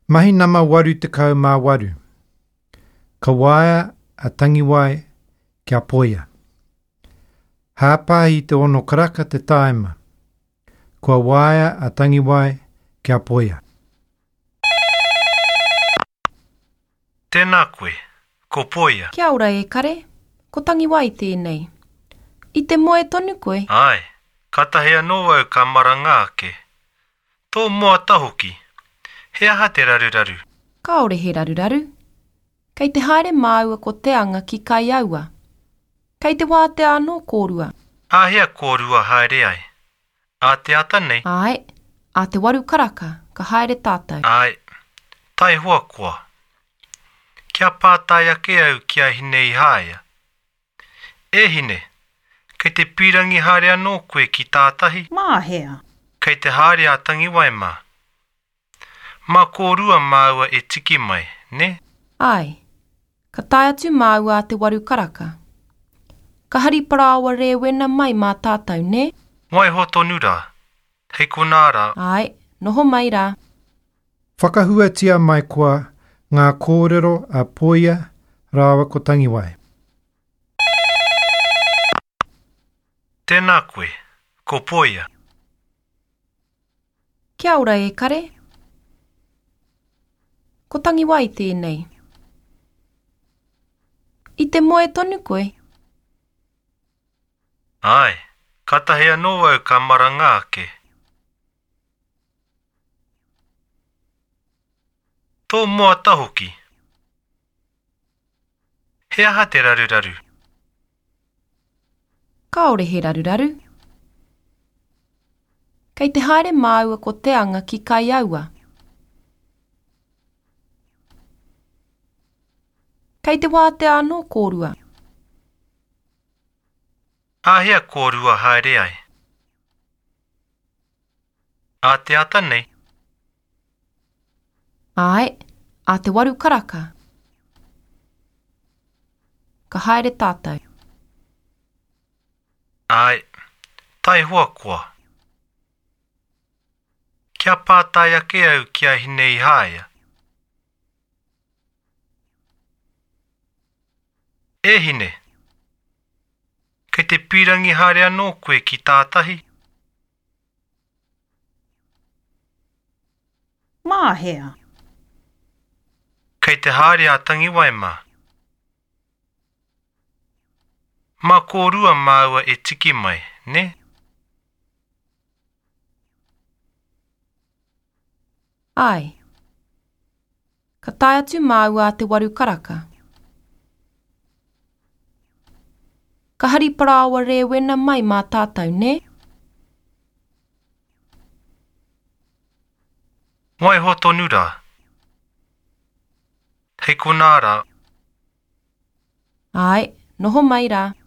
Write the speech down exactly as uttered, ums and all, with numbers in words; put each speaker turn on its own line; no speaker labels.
Mahi nama waru tekau mā waru. Ka waia a tangiwai kia poia. Hāpahi te ono karaka te taima. Kua waia a tangiwai kia poia.
Tēnā koe, ko poia.
Kia ora e kare, ko tangiwai tēnei. I te moe tonu koe?
Ai, katahea no wau ka maranga ake. Tō moa tahoki, he aha te raruraru.
Ka ore he raruraru. Kei te haere māua ko te anga ki kai aua. Kei te wā te anō kōrua.
Āhea kōrua haere ai. A te ata nei?
Ai, a te waru karaka, ka haere tātou.
Ai, tai hoa koa. Kia pātai ake au kia hine i haia. E hine, kei te pirangi haere anō koe ki tātahi.
Mā hea.
Kei te haere a tangiwai mā. Mā kōrua māua e tiki mai, ne?
Ai, ka tai atu māua a te waru karaka. Ka hari parawa rewena mai mā tātou, ne?
Wai ho tonu rā. Hei konara.
Ai, noho mai rā.
Whakahuatia mai koa ngā kōrero a poia rāwa ko tangiwai.
Tēnā koe, ko poia.
Kia ora e kare. Ko tangiwai tēnei. I te moe tonu koe?
Ai, katahea no wau ka maranga ake. Tō moa tahoki. He aha te raruraru.
Ka ore he raruraru. Kei te haere māua ko te anga ki kai aua. Kei te wā te anō kōrua.
Āhea kōrua haere ai. A te ata nei?
Ai, a te waru karaka. Ka haere tātou.
Ai, tai hoa koa. Kia pātai ake au kia hine i haia. E hine, kei te pirangi haere anō koe ki tātahi.
Mā hea.
Kei te haere a tangiwai mā. Mā kōrua māua e tiki mai, ne?
Ai, ka tai atu māua a te waru karaka. Ka hari parawa rewena mai mā tātou, ne?
Wai ho tonu rā. Hei konara.
Ai, noho mai rā.